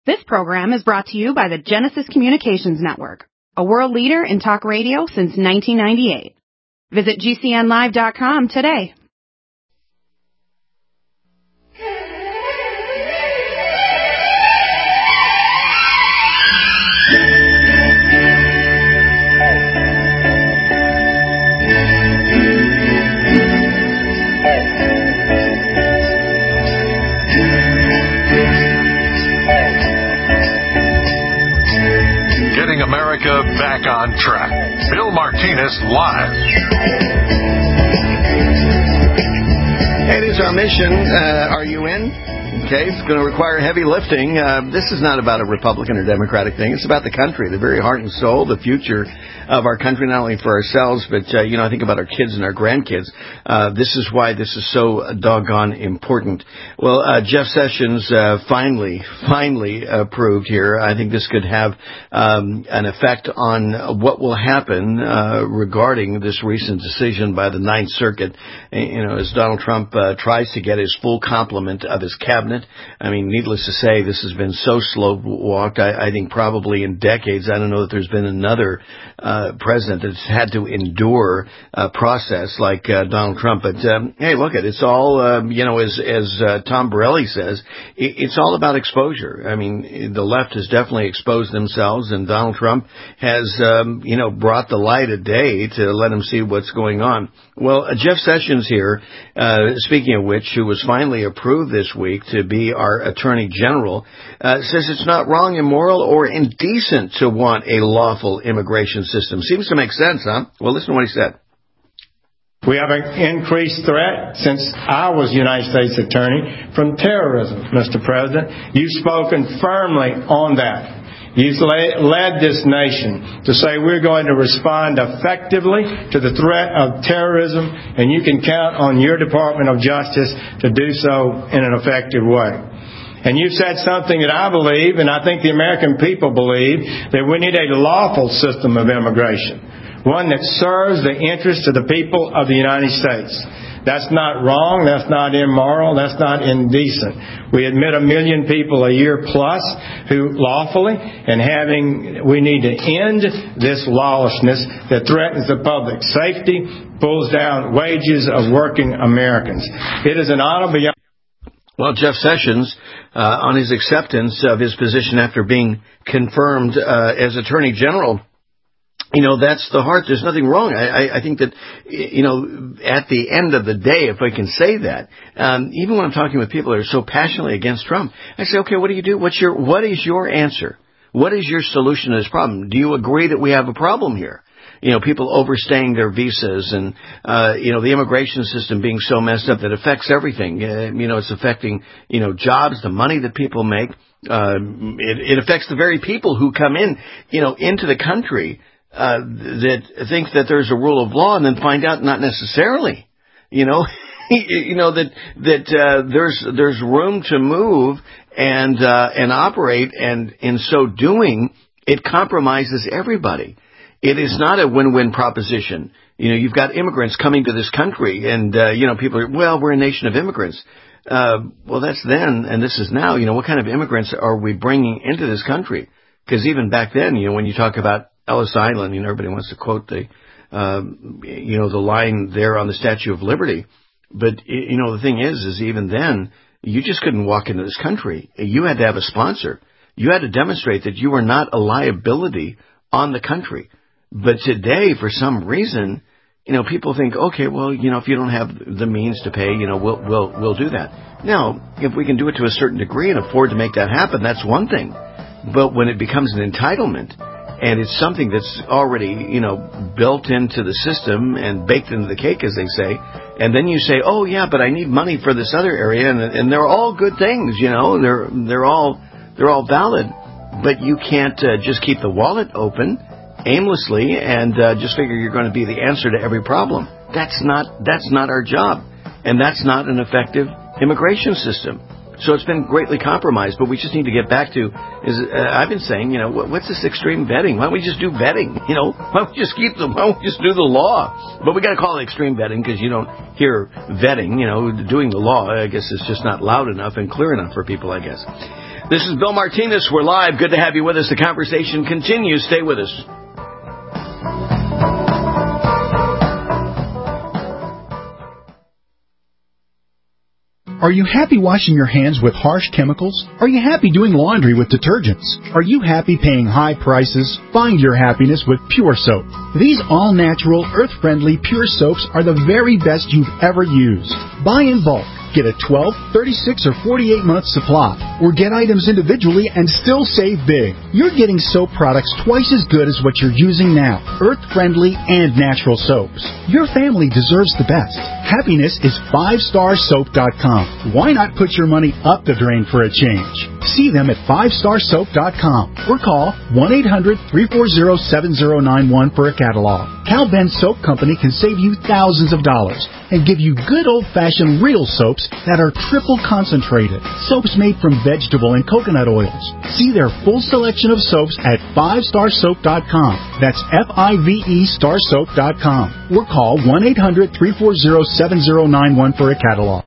This program is brought to you by the Genesis Communications Network, a world leader in talk radio since 1998. Visit GCNlive.com today. America back on track. Bill Martinez live. It is our mission. Are you in? Okay, it's going to require heavy lifting. This is not about a Republican or Democratic thing. It's about the country, the very heart and soul, the future of our country, not only for ourselves, but, I think about our kids and our grandkids. This is why this is so doggone important. Well, Jeff Sessions finally approved here. I think this could have an effect on what will happen regarding this recent decision by the Ninth Circuit. As Donald Trump tries to get his full complement of his cabinet. I mean, needless to say, this has been so slow-walked, I think probably in decades. I don't know that there's been another president that's had to endure a process like Donald Trump. But, hey, look, it's all, as Tom Borelli says, it's all about exposure. I mean, the left has definitely exposed themselves, and Donald Trump has, brought the light of day to let them see what's going on. Well, Jeff Sessions here, speaking of which, who was finally approved this week to be our Attorney General, says it's not wrong, immoral, or indecent to want a lawful immigration system. Seems to make sense, huh? Well, listen to what he said. We have an increased threat since I was United States Attorney from terrorism, Mr. President. You've spoken firmly on that. You've led this nation to say we're going to respond effectively to the threat of terrorism, and you can count on your Department of Justice to do so in an effective way. And you've said something that I believe, and I think the American people believe, that we need a lawful system of immigration, one that serves the interests of the people of the United States. That's not wrong, that's not immoral, that's not indecent. We admit 1 million people a year plus who lawfully, and we need to end this lawlessness that threatens the public safety, pulls down wages of working Americans. It is an honor beyond... Well, Jeff Sessions, on his acceptance of his position after being confirmed as Attorney General, that's the heart. There's nothing wrong. I think that, at the end of the day, if I can say that, even when I'm talking with people that are so passionately against Trump, I say, okay, what do you do? What is your answer? What is your solution to this problem? Do you agree that we have a problem here? People overstaying their visas and, the immigration system being so messed up that affects everything. It's affecting, jobs, the money that people make. It affects the very people who come in, into the country, that think that there's a rule of law and then find out not necessarily, that there's room to move and operate, and in so doing, it compromises everybody. It is not a win-win proposition. You've got immigrants coming to this country, and people are, well, we're a nation of immigrants. Well, that's then, and this is now. What kind of immigrants are we bringing into this country? Because even back then, when you talk about Ellis Island, everybody wants to quote the line there on the Statue of Liberty. But, the thing is even then, you just couldn't walk into this country. You had to have a sponsor. You had to demonstrate that you were not a liability on the country. But today, for some reason, people think, okay, well, if you don't have the means to pay, we'll do that. Now, if we can do it to a certain degree and afford to make that happen, that's one thing. But when it becomes an entitlement, and it's something that's already, built into the system and baked into the cake, as they say. And then you say, oh, yeah, but I need money for this other area. And they're all good things, they're all valid. But you can't just keep the wallet open aimlessly and just figure you're going to be the answer to every problem. That's not our job. And that's not an effective immigration system. So it's been greatly compromised, but we just need to get back to, I've been saying, what's this extreme vetting? Why don't we just do vetting? Why don't we just do the law? But we got to call it extreme vetting because you don't hear vetting, doing the law, I guess it's just not loud enough and clear enough for people, I guess. This is Bill Martinez. We're live. Good to have you with us. The conversation continues. Stay with us. Are you happy washing your hands with harsh chemicals? Are you happy doing laundry with detergents? Are you happy paying high prices? Find your happiness with Pure Soap. These all-natural, earth-friendly Pure Soaps are the very best you've ever used. Buy in bulk. Get a 12, 36, or 48-month supply, or get items individually and still save big. You're getting soap products twice as good as what you're using now, earth-friendly and natural soaps. Your family deserves the best. Happiness is 5starsoap.com. Why not put your money up the drain for a change? See them at 5starsoap.com or call 1-800-340-7091 for a catalog. Cal Ben Soap Company can save you thousands of dollars and give you good old-fashioned real soaps that are triple concentrated. Soaps made from vegetable and coconut oils. See their full selection of soaps at 5starsoap.com. That's F-I-V-E starsoap.com. Or call 1-800-340-7091 for a catalog.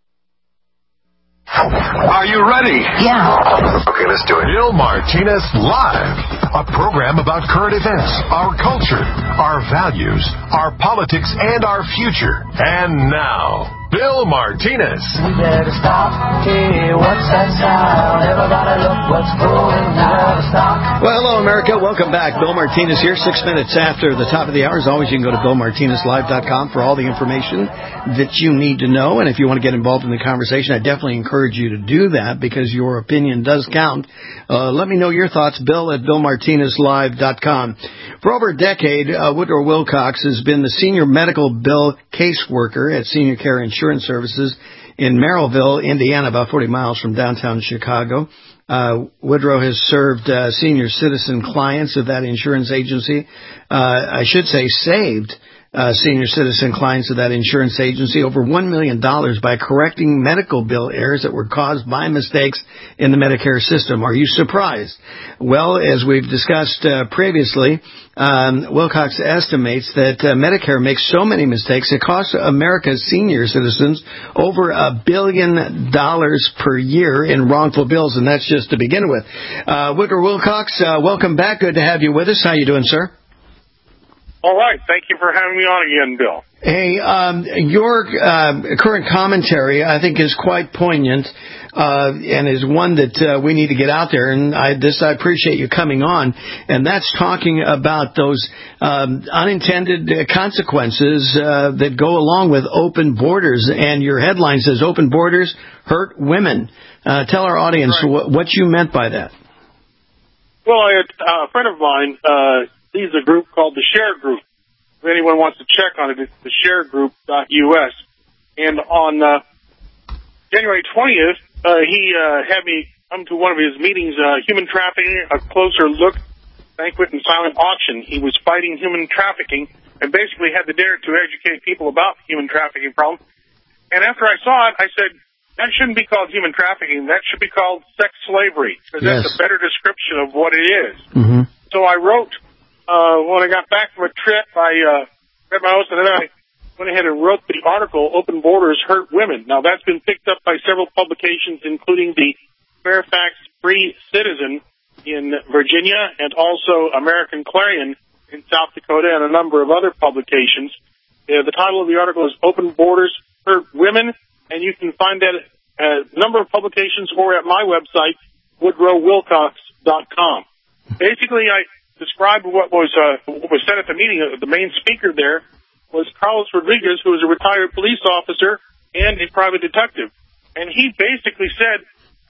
Are you ready? Yeah. Okay, let's do it. Bill Martinez Live, a program about current events, our culture, our values, our politics, and our future. And now, Bill Martinez. We better stop. Hey, what's that sound? Everybody look what's going down. Stop. Well, hello, America. Welcome back. Bill Martinez here, 6 minutes after the top of the hour. As always, you can go to BillMartinezLive.com for all the information that you need to know. And if you want to get involved in the conversation, I definitely encourage you to do that because your opinion does count. Let me know your thoughts, Bill at BillMartinezLive.com. For over a decade, Woodrow Wilcox has been the senior medical bill caseworker at Senior Care Insurance Services in Merrillville, Indiana, about 40 miles from downtown Chicago. Woodrow has served senior citizen clients of that insurance agency. I should say saved senior citizen clients of that insurance agency over $1 million by correcting medical bill errors that were caused by mistakes in the Medicare system. Are you surprised? Well, as we've discussed previously, Wilcox estimates that Medicare makes so many mistakes it costs America's senior citizens over $1 billion per year in wrongful bills, and that's just to begin with. Woodrow Wilcox, welcome back. Good to have you with us. How you doing, sir? All right. Thank you for having me on again, Bill. Hey, your current commentary, I think, is quite poignant and is one that we need to get out there. And I appreciate you coming on. And that's talking about those unintended consequences that go along with open borders. And your headline says, "Open borders hurt women." Tell our audience what you meant by that. Well, a friend of mine leads a group called the Share Group. If anyone wants to check on it, it's thesharegroup.us. And on January 20th, he had me come to one of his meetings, Human Trafficking, a Closer Look, Banquet and Silent Auction. He was fighting human trafficking and basically had the dare to educate people about the human trafficking problem. And after I saw it, I said, that shouldn't be called human trafficking. That should be called sex slavery, because that's a better description of what it is. Mm-hmm. So I wrote, when I got back from a trip, I read my notes, and then I went ahead and wrote the article, "Open Borders Hurt Women." Now, that's been picked up by several publications, including the Fairfax Free Citizen in Virginia and also American Clarion in South Dakota and a number of other publications. The title of the article is "Open Borders Hurt Women," and you can find that at a number of publications or at my website, WoodrowWilcox.com. Basically, I described what was said at the meeting. The main speaker there was Carlos Rodriguez, who was a retired police officer and a private detective. And he basically said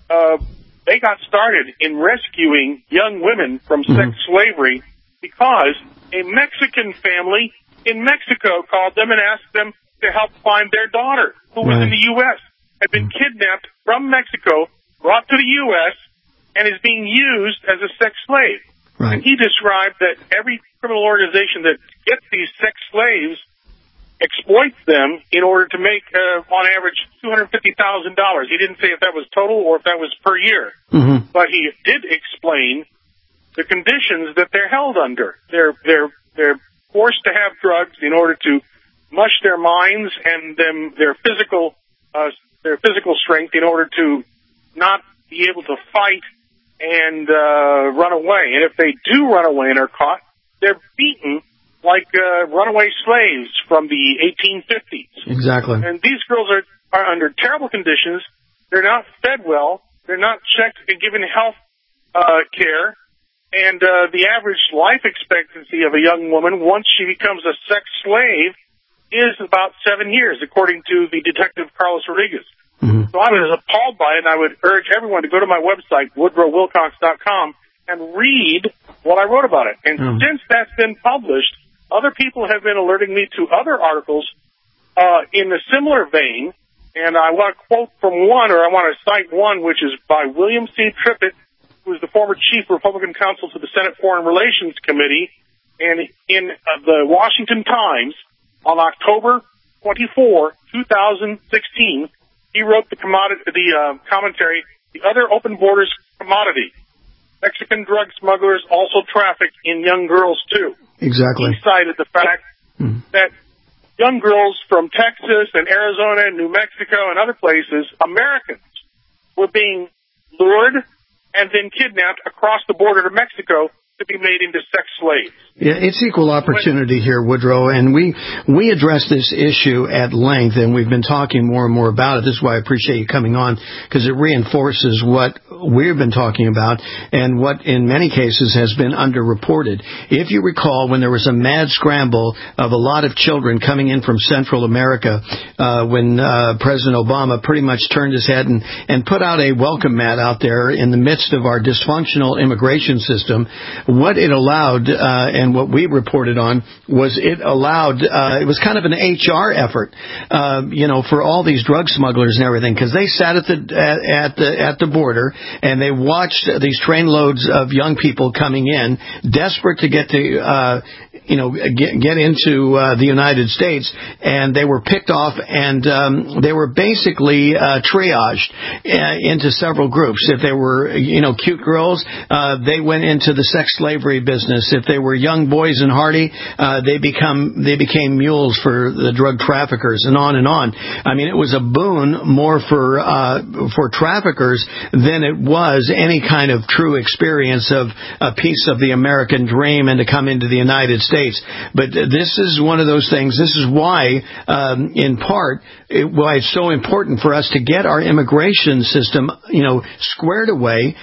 they got started in rescuing young women from sex slavery because a Mexican family in Mexico called them and asked them to help find their daughter, who was in the U.S., had been kidnapped from Mexico, brought to the U.S., and is being used as a sex slave. Right. And he described that every criminal organization that gets these sex slaves exploits them in order to make, on average, $250,000. He didn't say if that was total or if that was per year. Mm-hmm. But he did explain the conditions that they're held under. They're forced to have drugs in order to mush their minds and their physical strength in order to not be able to fight and run away. And if they do run away and are caught, they're beaten like runaway slaves from the 1850s. Exactly. And these girls are under terrible conditions. They're not fed well. They're not checked and given health care. And the average life expectancy of a young woman once she becomes a sex slave is about 7 years, according to the detective Carlos Rodriguez. Mm-hmm. So I was appalled by it, and I would urge everyone to go to my website, WoodrowWilcox.com, and read what I wrote about it. And since that's been published, other people have been alerting me to other articles in a similar vein, and I want to quote from one, or I want to cite one, which is by William C. Trippett, who is the former chief Republican counsel to the Senate Foreign Relations Committee, and in the Washington Times on October 24, 2016, he wrote the commentary, "The Other Open Borders Commodity. Mexican drug smugglers also traffic in young girls, too." Exactly. He cited the fact that young girls from Texas and Arizona and New Mexico and other places, Americans, were being lured and then kidnapped across the border to Mexico to be made into sex slaves. Yeah, it's equal opportunity here, Woodrow, and we address this issue at length, and we've been talking more and more about it. This is why I appreciate you coming on, because it reinforces what we've been talking about and what in many cases has been underreported. If you recall, when there was a mad scramble of a lot of children coming in from Central America, when President Obama pretty much turned his head and put out a welcome mat out there in the midst of our dysfunctional immigration system, what it allowed, and what we reported on, was it was kind of an HR effort, for all these drug smugglers and everything, because they sat at the border and they watched these trainloads of young people coming in, desperate to get to get into the United States, and they were picked off, and they were basically triaged into several groups. If they were cute girls, they went into the sex slavery business. If they were young boys and hardy, they became mules for the drug traffickers, and on and on. I mean, it was a boon more for traffickers than it was any kind of true experience of a piece of the American dream and to come into the United States. But this is one of those things. This is why, in part, why it's so important for us to get our immigration system, squared away,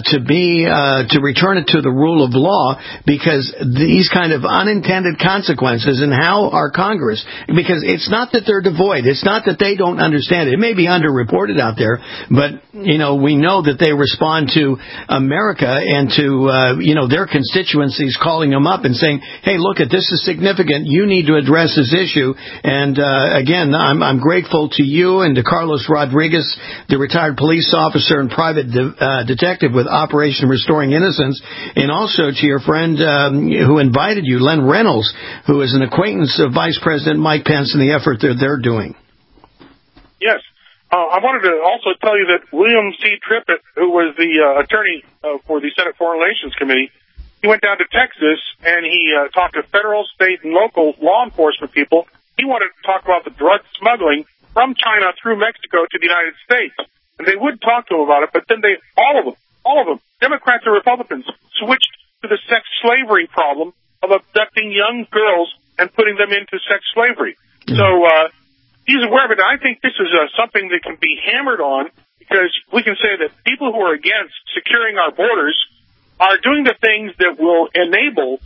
to return it to the rule of law, because these kind of unintended consequences, and how our Congress, because it's not that they're devoid, it's not that they don't understand it. It may be underreported out there, but we know that they respond to America and to their constituencies calling them up and saying, "Hey, look at this is significant. You need to address this issue." And again, I'm grateful to you and to Carlos Rodriguez, the retired police officer and private detective with Operation Restoring Innocence, and also to your friend who invited you, Len Reynolds, who is an acquaintance of Vice President Mike Pence and the effort that they're doing. Yes. I wanted to also tell you that William C. Trippett, who was the attorney for the Senate Foreign Relations Committee, he went down to Texas and he talked to federal, state, and local law enforcement people. He wanted to talk about the drug smuggling from China through Mexico to the United States. And they would talk to him about it, but then all of them, Democrats and Republicans, switched to the sex slavery problem of abducting young girls and putting them into sex slavery. Mm-hmm. So he's aware of it. I think this is something that can be hammered on, because we can say that people who are against securing our borders are doing the things that will enable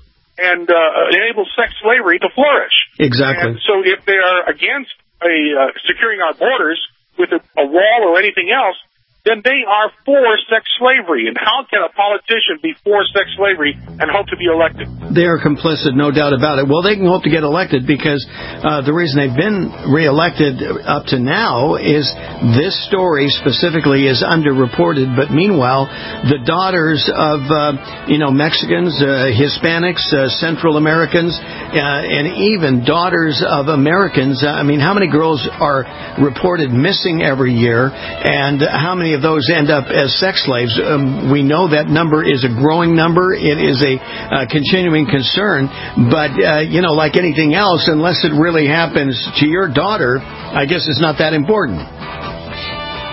sex slavery to flourish. Exactly. And so if they are against securing our borders with a wall or anything else, then they are for sex slavery. And how can a politician be for sex slavery and hope to be elected? They are complicit, no doubt about it. Well, they can hope to get elected because the reason they've been reelected up to now is this story specifically is underreported. But meanwhile, the daughters of Mexicans, Hispanics, Central Americans, and even daughters of Americans. I mean, how many girls are reported missing every year, and how many of those end up as sex slaves? We know that number is a growing number. It is a continuing concern. But, like anything else, unless it really happens to your daughter, I guess it's not that important.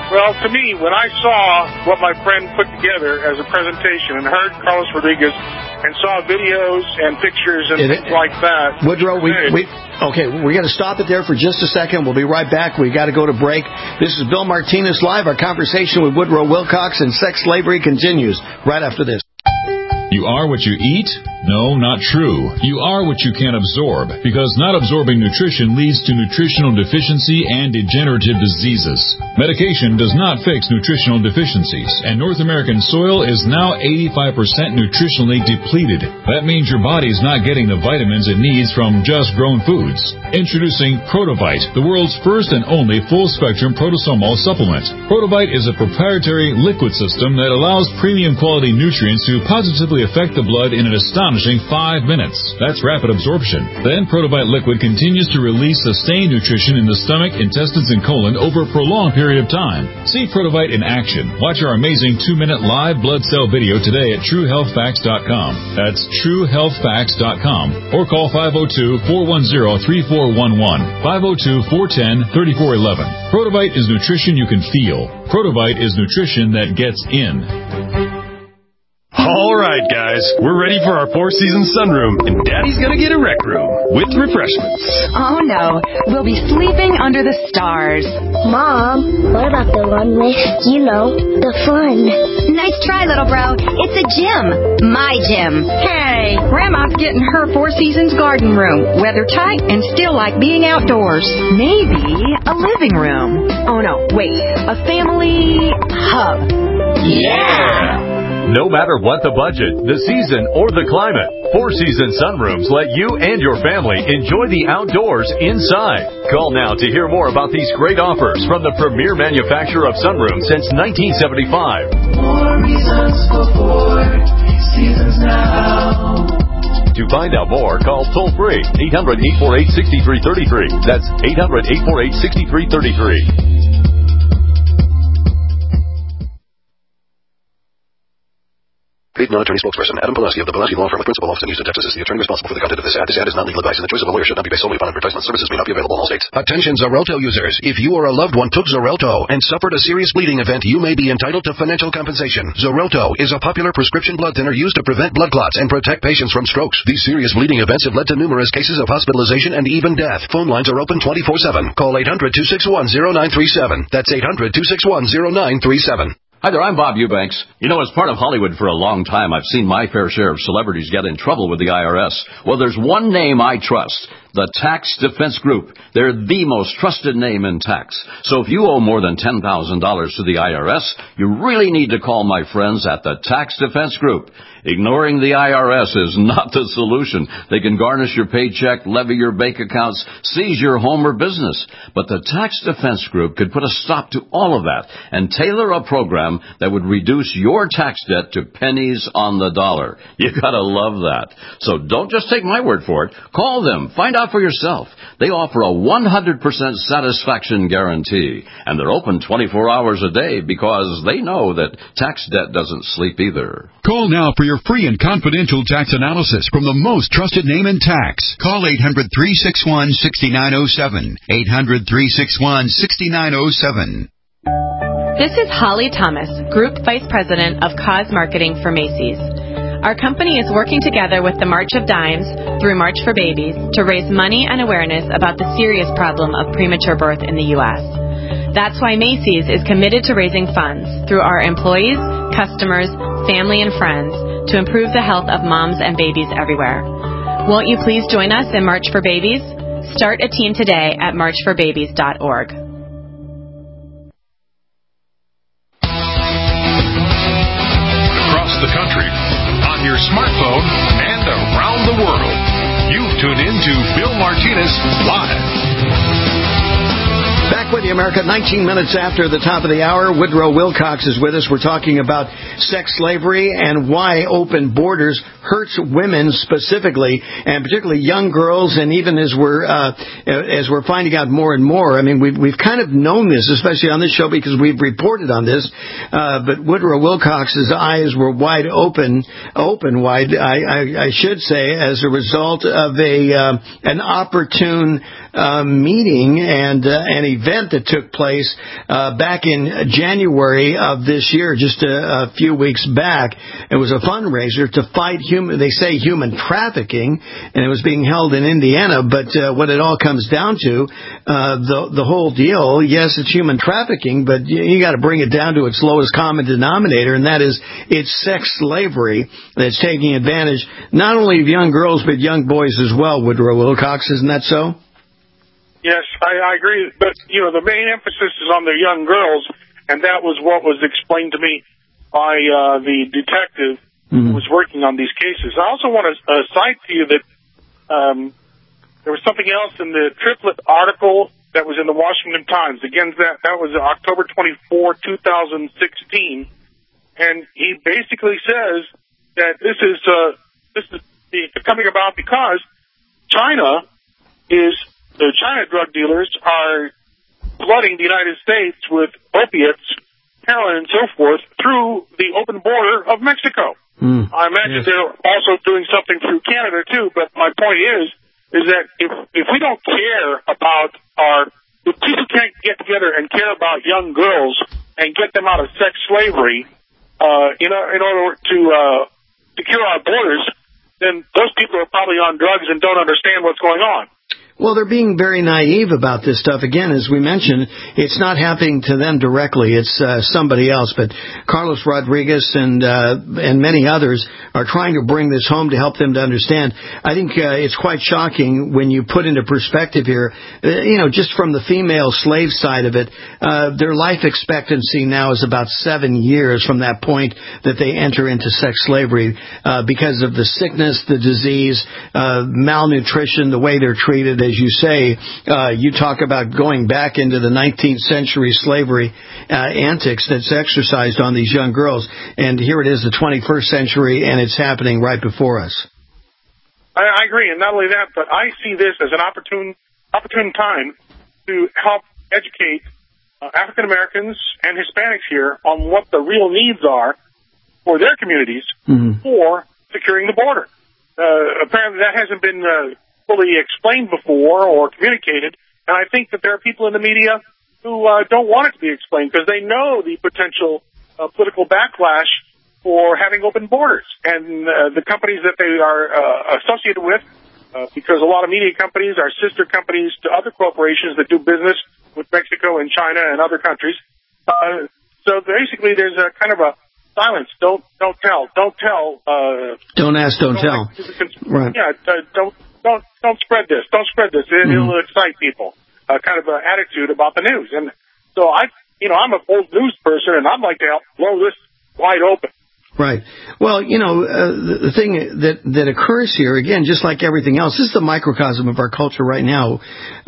Well, to me, when I saw what my friend put together as a presentation and heard Carlos Rodriguez and saw videos and pictures and things like that. Woodrow, we got to stop it there for just a second. We'll be right back. We got to go to break. This is Bill Martinez Live. Our conversation with Woodrow Wilcox and sex slavery continues right after this. You are what you eat? No, not true. You are what you can absorb, because not absorbing nutrition leads to nutritional deficiency and degenerative diseases. Medication does not fix nutritional deficiencies, and North American soil is now 85% nutritionally depleted. That means your body's not getting the vitamins it needs from just grown foods. Introducing Protovite, the world's first and only full-spectrum protosomal supplement. Protovite is a proprietary liquid system that allows premium quality nutrients to positively affect the blood in an astonishing 5 minutes. That's rapid absorption. Then Protovite liquid continues to release sustained nutrition in the stomach, intestines, and colon over a prolonged period of time. See Protovite in action. Watch our amazing 2-minute live blood cell video today at TrueHealthFacts.com. That's TrueHealthFacts.com. Or call 502-410-3411. 502-410-3411. Protovite is nutrition you can feel. Protovite is nutrition that gets in. All right, guys, we're ready for our four-season sunroom, and Daddy's gonna get a rec room with refreshments. Oh, no. We'll be sleeping under the stars. Mom, what about the one with, the fun? Nice try, little bro. It's a gym. My gym. Hey, Grandma's getting her Four Seasons garden room. Weather tight and still like being outdoors. Maybe a living room. Oh, no, wait. A family hub. Yeah! No matter what the budget, the season, or the climate, Four Seasons Sunrooms let you and your family enjoy the outdoors inside. Call now to hear more about these great offers from the premier manufacturer of sunrooms since 1975. More reasons for Four Seasons now. To find out more, call toll-free 800-848-6333. That's 800-848-6333. Paid non-attorney spokesperson Adam Pulaski of the Pulaski Law Firm with principal office in Houston, Texas is the attorney responsible for the content of this ad. This ad is not legal advice, and the choice of a lawyer should not be based solely upon advertisement. Services may not be available in all states. Attention Xarelto users. If you or a loved one took Xarelto and suffered a serious bleeding event, you may be entitled to financial compensation. Xarelto is a popular prescription blood thinner used to prevent blood clots and protect patients from strokes. These serious bleeding events have led to numerous cases of hospitalization and even death. Phone lines are open 24/7. Call 800-261-0937. That's 800-261-0937. Hi there, I'm Bob Eubanks. As part of Hollywood for a long time, I've seen my fair share of celebrities get in trouble with the IRS. Well, there's one name I trust. The Tax Defense Group. They're the most trusted name in tax. So if you owe more than $10,000 to the IRS, you really need to call my friends at the Tax Defense Group. Ignoring the IRS is not the solution. They can garnish your paycheck, levy your bank accounts, seize your home or business. But the Tax Defense Group could put a stop to all of that and tailor a program that would reduce your tax debt to pennies on the dollar. You gotta love that. So don't just take my word for it. Call them. Find out for yourself. They offer a 100% satisfaction guarantee, and they're open 24 hours a day because they know that tax debt doesn't sleep either. Call now for your free and confidential tax analysis from the most trusted name in tax. Call 800-361-6907. 800-361-6907. This is Holly Thomas, Group Vice President of Cause Marketing for Macy's. Our company is working together with the March of Dimes through March for Babies to raise money and awareness about the serious problem of premature birth in the U.S. That's why Macy's is committed to raising funds through our employees, customers, family, and friends to improve the health of moms and babies everywhere. Won't you please join us in March for Babies? Start a team today at marchforbabies.org. Across the country, on your smartphone, and around the world, you've tuned in to Bill Martinez Live. Back with you, America. 19 minutes after the top of the hour, Woodrow Wilcox is with us. We're talking about sex slavery and why open borders hurts women specifically, and particularly young girls. And even as we're finding out more and more, I mean, we've kind of known this, especially on this show because we've reported on this. But Woodrow Wilcox's eyes were wide open wide, I should say, as a result of an opportune meeting and an event that took place back in January of this year, just a few weeks back. It was a fundraiser to fight human trafficking, and it was being held in Indiana. But what it all comes down to, the whole deal, yes, it's human trafficking, but you got to bring it down to its lowest common denominator, and that is it's sex slavery that's taking advantage not only of young girls but young boys as well. Woodrow Wilcox, isn't that so? Yes, I agree. But the main emphasis is on the young girls, and that was what was explained to me by the detective who was working on these cases. I also want to cite to you that there was something else in the Triplett article that was in the Washington Times. Again, that was October 24, 2016, and he basically says that this is coming about because the China drug dealers are flooding the United States with opiates, heroin, and so forth through the open border of Mexico. I imagine they're also doing something through Canada too. But my point is that if we don't care about if people can't get together and care about young girls and get them out of sex slavery, in order to cure our borders, then those people are probably on drugs and don't understand what's going on. Well, they're being very naive about this stuff. Again, as we mentioned, it's not happening to them directly. It's somebody else. But Carlos Rodriguez and many others are trying to bring this home to help them to understand. I think it's quite shocking when you put into perspective here, just from the female slave side of it, their life expectancy now is about 7 years from that point that they enter into sex slavery because of the sickness, the disease, malnutrition, the way they're treated. As you say, you talk about going back into the 19th century slavery antics that's exercised on these young girls. And here it is, the 21st century, and it's happening right before us. I agree. And not only that, but I see this as an opportune time to help educate African Americans and Hispanics here on what the real needs are for their communities for securing the border. Apparently that hasn't been fully explained before or communicated, and I think that there are people in the media who don't want it to be explained because they know the potential political backlash for having open borders. And the companies that they are associated with, because a lot of media companies are sister companies to other corporations that do business with Mexico and China and other countries. So basically there's a kind of a silence. Don't tell. Don't tell. Don't ask, don't tell. Right. Yeah, don't spread this. Don't spread this. It'll excite people. Kind of an attitude about the news. And so I'm an old news person, and I'd like to help blow this wide open. Right. Well, the thing that occurs here, again, just like everything else, this is the microcosm of our culture right now.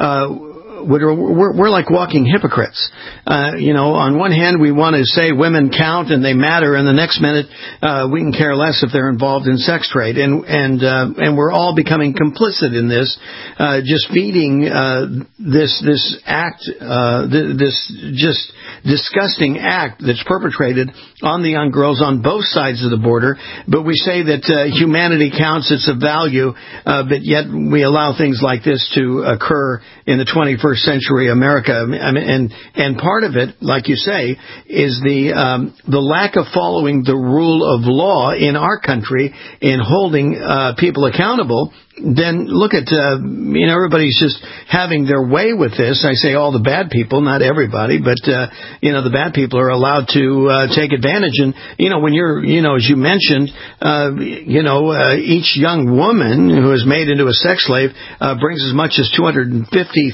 We're like walking hypocrites. On one hand, we want to say women count and they matter, and the next minute we can care less if they're involved in sex trade, and we're all becoming complicit in this, just feeding this act, this just disgusting act that's perpetrated on the young girls on both sides of the border. But we say that humanity counts; it's of value, but yet we allow things like this to occur in the 21st century America. And part of it, like you say, is the lack of following the rule of law in our country in holding people accountable. Then look at, everybody's just having their way with this. I say all the bad people, not everybody, but, the bad people are allowed to take advantage. And, when you're, as you mentioned, each young woman who is made into a sex slave brings as much as $250,000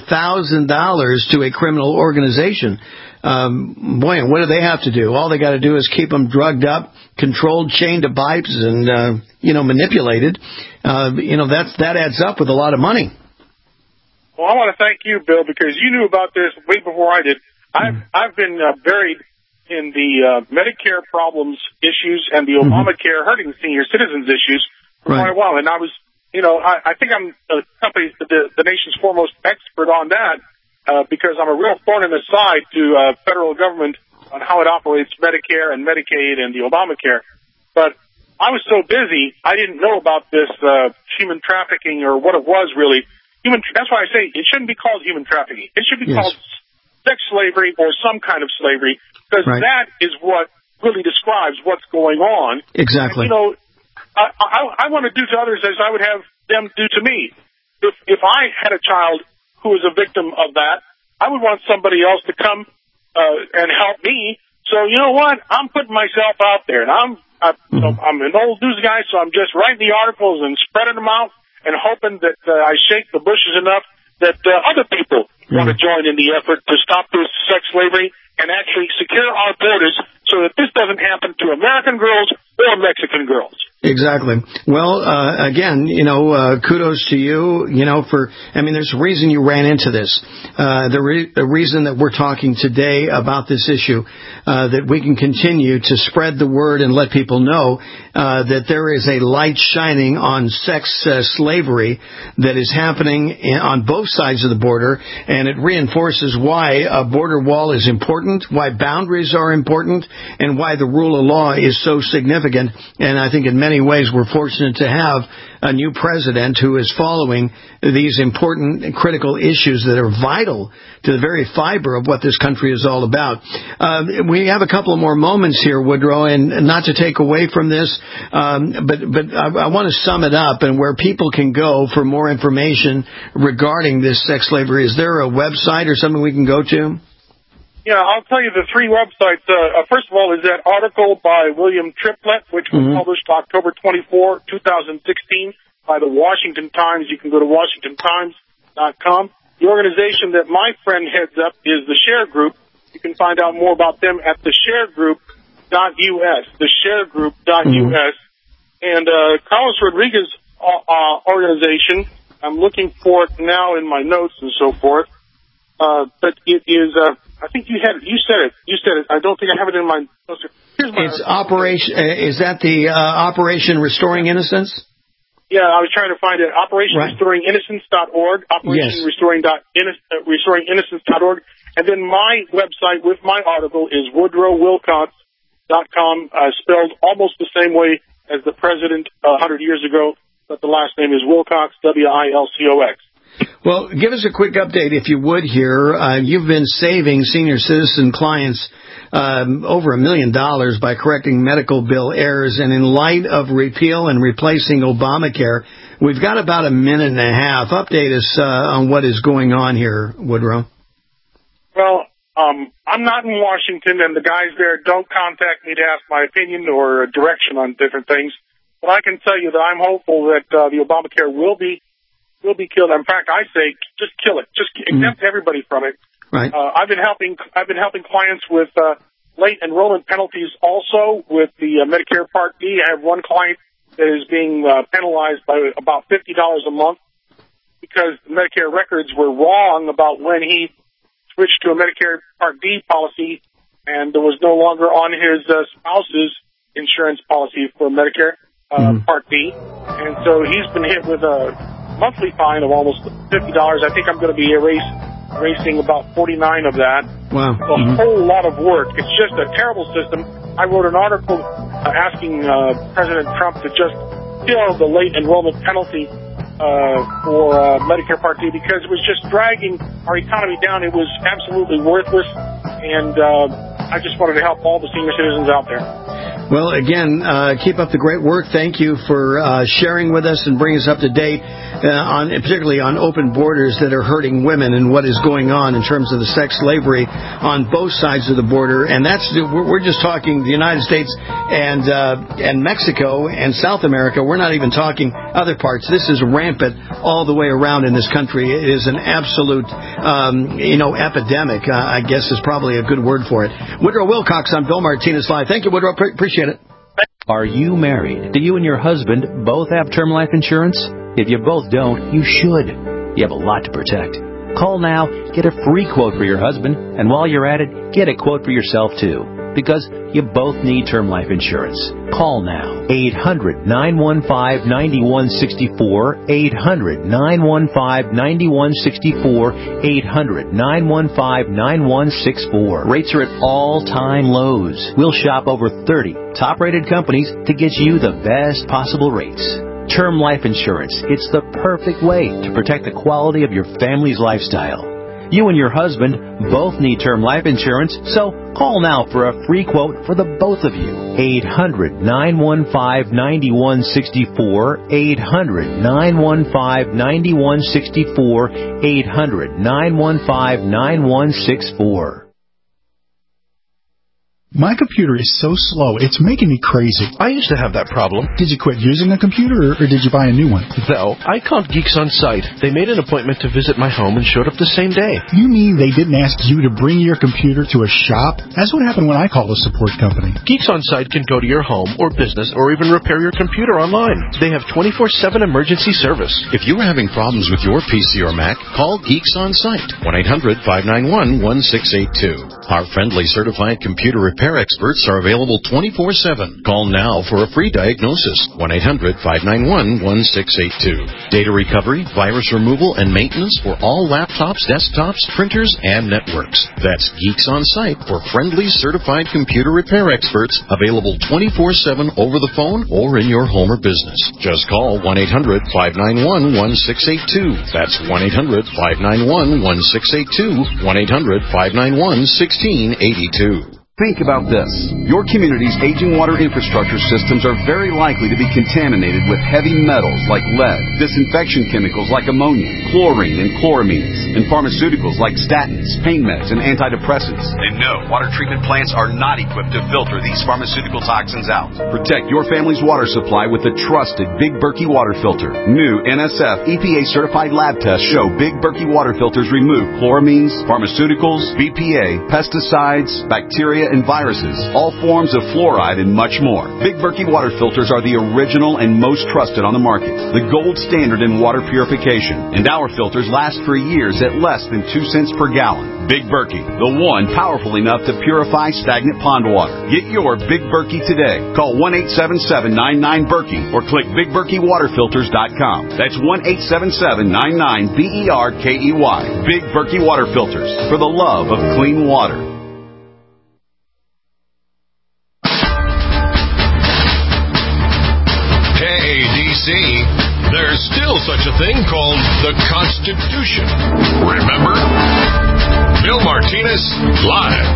to a criminal organization. Boy, what do they have to do? All they got to do is keep them drugged up, controlled, chained to pipes, and manipulated. That adds up with a lot of money. Well, I want to thank you, Bill, because you knew about this way before I did. I've been buried in the Medicare problems issues and the Obamacare hurting senior citizens issues for quite a while, and I was, I think I'm the nation's foremost expert on that. Because I'm a real thorn in the side to federal government on how it operates Medicare and Medicaid and the Obamacare. But I was so busy, I didn't know about this human trafficking or what it was really. That's why I say it shouldn't be called human trafficking. It should be Yes. called sex slavery or some kind of slavery, because Right. that is what really describes what's going on. Exactly. And, I want to do to others as I would have them do to me. If I had a child who was a victim of that, I would want somebody else to come and help me. So you know what? I'm putting myself out there, and I'm an old news guy, so I'm just writing the articles and spreading them out and hoping that I shake the bushes enough that other people want to join in the effort to stop this sex slavery and actually secure our borders so that this doesn't happen to American girls or Mexican girls. Exactly. Well, again, kudos to you, there's a reason you ran into this. The reason that we're talking today about this issue, that we can continue to spread the word and let people know that there is a light shining on sex slavery that is happening on both sides of the border, and it reinforces why a border wall is important, why boundaries are important, and why the rule of law is so significant. And I think in many ways we're fortunate to have a new president who is following these important and critical issues that are vital to the very fiber of what this country is all about. We have a couple of more moments here, Woodrow, and not to take away from this, but I want to sum it up and where people can go for more information regarding this sex slavery. Is there a website or something we can go to? Yeah, I'll tell you the three websites. First of all is that article by William Triplett, which was published October 24, 2016 by the Washington Times. You can go to WashingtonTimes.com. The organization that my friend heads up is the Share Group. You can find out more about them at thesharegroup.us, thesharegroup.us. And Carlos Rodriguez organization, I'm looking for it now in my notes and so forth. But it is, I think you said it. I don't think I have it in my notes. It's Operation, is that the Operation Restoring Innocence? Yeah, I was trying to find it. OperationRestoringInnocence.org, OperationRestoringInnocence.org. And then my website with my article is WoodrowWilcox.com, spelled almost the same way as the president 100 years ago, but the last name is Wilcox, Wilcox. Well, give us a quick update, if you would, here. You've been saving senior citizen clients over $1 million by correcting medical bill errors. And in light of repeal and replacing Obamacare, we've got about a minute and a half. Update us on what is going on here, Woodrow. Well, I'm not in Washington, and the guys there don't contact me to ask my opinion or direction on different things. But I can tell you that I'm hopeful that the Obamacare will be killed. In fact, I say just kill it. Just exempt everybody from it. Right. I've been helping clients with late enrollment penalties also with the Medicare Part D. I have one client that is being penalized by about $50 a month because the Medicare records were wrong about when he switched to a Medicare Part D policy and was no longer on his spouse's insurance policy for Medicare Part D. And so he's been hit with a monthly fine of almost $50. I think I'm going to be erasing about 49 of that. Wow. It's a whole lot of work. It's just a terrible system. I wrote an article asking President Trump to just kill the late enrollment penalty for Medicare Part D because it was just dragging our economy down. It was absolutely worthless, and I just wanted to help all the senior citizens out there. Well, again, keep up the great work. Thank you for sharing with us and bringing us up to date, particularly on open borders that are hurting women and what is going on in terms of the sex slavery on both sides of the border. And we're just talking the United States and Mexico and South America. We're not even talking other parts. This is rampant all the way around in this country. It is an absolute, epidemic, I guess is probably a good word for it. Woodrow Wilcox on Bill Martinez Live. Thank you, Woodrow. Appreciate it. Are you married? Do you and your husband both have term life insurance? If you both don't, you should. You have a lot to protect. Call now, get a free quote for your husband, and while you're at it, get a quote for yourself too. Because you both need term life insurance. Call now. 800-915-9164. 800-915-9164. 800-915-9164. Rates are at all-time lows. We'll shop over 30 top-rated companies to get you the best possible rates. Term life insurance. It's the perfect way to protect the quality of your family's lifestyle. You and your husband both need term life insurance, so call now for a free quote for the both of you. 800-915-9164, 800-915-9164, 800-915-9164. My computer is so slow, it's making me crazy. I used to have that problem. Did you quit using a computer, or did you buy a new one? No, I called Geeks On Site. They made an appointment to visit my home and showed up the same day. You mean they didn't ask you to bring your computer to a shop? That's what happened when I called a support company. Geeks On Site can go to your home or business or even repair your computer online. They have 24/7 emergency service. If you are having problems with your PC or Mac, call Geeks On Site, 1-800-591-1682. Our friendly certified computer repair experts are available 24/7. Call now for a free diagnosis, 1-800-591-1682. Data recovery, virus removal, and maintenance for all laptops, desktops, printers, and networks. That's Geeks On Site for friendly certified computer repair experts, available 24/7 over the phone or in your home or business. Just call 1-800-591-1682. That's 1-800-591-1682, 1-800-591-1682. Think about this. Your community's aging water infrastructure systems are very likely to be contaminated with heavy metals like lead, disinfection chemicals like ammonia, chlorine and chloramines, and pharmaceuticals like statins, pain meds, and antidepressants. And no, water treatment plants are not equipped to filter these pharmaceutical toxins out. Protect your family's water supply with the trusted Big Berkey water filter. New NSF EPA-certified lab tests show Big Berkey water filters remove chloramines, pharmaceuticals, BPA, pesticides, bacteria, and viruses, all forms of fluoride, and much more. Big Berkey water filters are the original and most trusted on the market, the gold standard in water purification, and our filters last for years at less than 2 cents per gallon. Big Berkey, the one powerful enough to purify stagnant pond water. Get your Big Berkey today. Call 1-877-99-BERKEY or click BigBerkeyWaterFilters.com. That's 1-877-99-BERKEY. Big Berkey Water Filters, for the love of clean water. There's still such a thing called the Constitution. Remember? Bill Martinez, Live.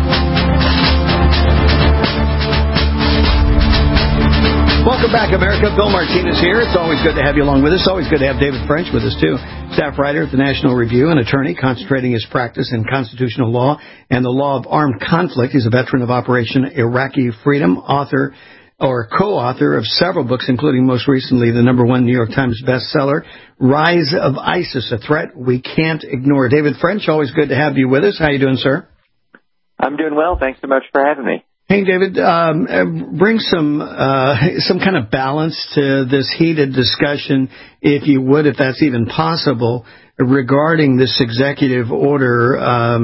Welcome back, America. Bill Martinez here. It's always good to have you along with us. Always good to have David French with us, too. Staff writer at the National Review, an attorney concentrating his practice in constitutional law and the law of armed conflict. He's a veteran of Operation Iraqi Freedom, author or co-author of several books, including most recently the #1 New York Times bestseller, Rise of ISIS, a Threat We Can't Ignore. David French, always good to have you with us. How you doing, sir? I'm doing well. Thanks so much for having me. Hey, David, bring some kind of balance to this heated discussion, if you would, if that's even possible, regarding this executive order,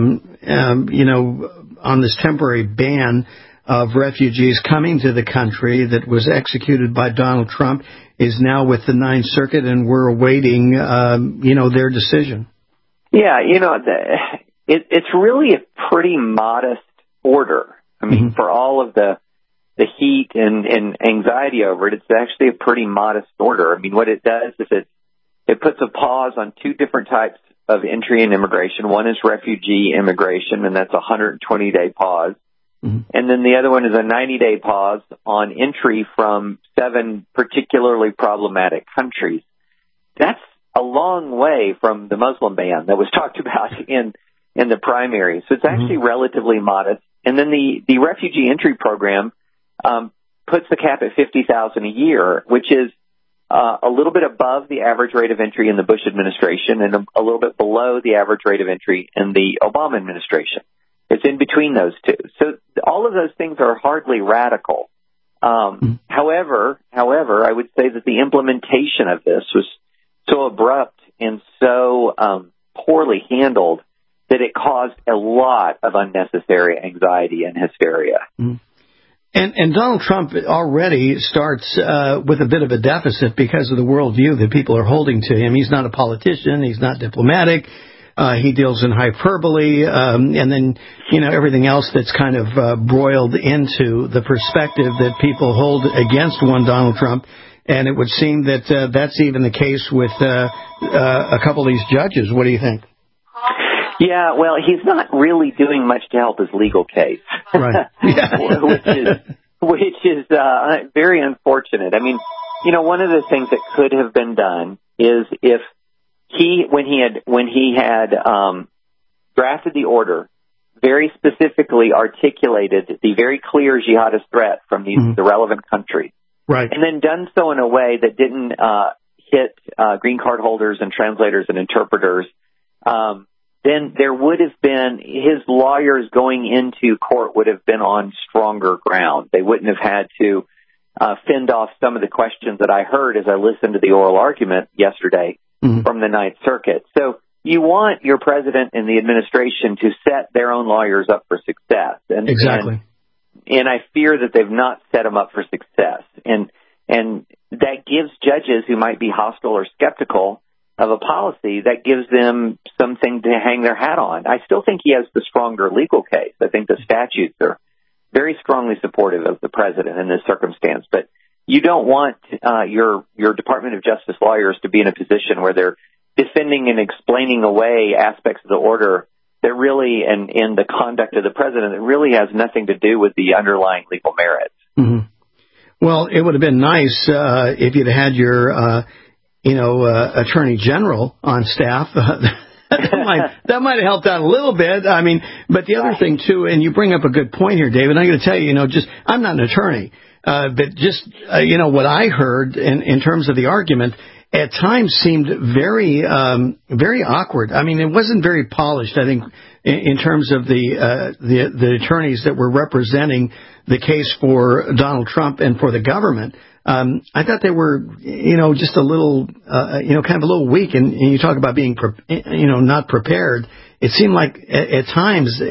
on this temporary ban of refugees coming to the country that was executed by Donald Trump, is now with the Ninth Circuit, and we're awaiting, their decision. Yeah, it's really a pretty modest order. I mean, for all of the heat and anxiety over it, it's actually a pretty modest order. I mean, what it does is it puts a pause on two different types of entry and immigration. One is refugee immigration, and that's a 120-day pause. And then the other one is a 90-day pause on entry from 7 particularly problematic countries. That's a long way from the Muslim ban that was talked about in the primary. So it's actually relatively modest. And then the refugee entry program puts the cap at $50,000 a year, which is a little bit above the average rate of entry in the Bush administration and a little bit below the average rate of entry in the Obama administration. It's in between those two. So all of those things are hardly radical. However, I would say that the implementation of this was so abrupt and so poorly handled that it caused a lot of unnecessary anxiety and hysteria. And Donald Trump already starts with a bit of a deficit because of the worldview that people are holding to him. He's not a politician. He's not diplomatic. He deals in hyperbole, and then, everything else that's kind of broiled into the perspective that people hold against one Donald Trump. And it would seem that that's even the case with a couple of these judges. What do you think? Yeah, well, he's not really doing much to help his legal case, right? which is very unfortunate. I mean, one of the things that could have been done is if when he had drafted the order, very specifically articulated the very clear jihadist threat from the relevant countries. Right. And then done so in a way that didn't hit green card holders and translators and interpreters, then there would have been, his lawyers going into court would have been on stronger ground. They wouldn't have had to fend off some of the questions that I heard as I listened to the oral argument yesterday from the Ninth Circuit. So you want your president and the administration to set their own lawyers up for success. Exactly. And I fear that they've not set them up for success. And that gives judges who might be hostile or skeptical of a policy, that gives them something to hang their hat on. I still think he has the stronger legal case. I think the statutes are very strongly supportive of the president in this circumstance. But you don't want your Department of Justice lawyers to be in a position where they're defending and explaining away aspects of the order that really, and in the conduct of the president, it really has nothing to do with the underlying legal merits. Mm-hmm. Well, it would have been nice if you'd had your, Attorney General on staff. that might have helped out a little bit. I mean, but the other thing too, and you bring up a good point here, David. I'm going to tell you, I'm not an attorney, but just what I heard in terms of the argument, at times seemed very, very awkward. I mean, it wasn't very polished, I think, in terms of the attorneys that were representing the case for Donald Trump and for the government. I thought they were, just a little, kind of a little weak. And you talk about being, not prepared. It seemed like at times,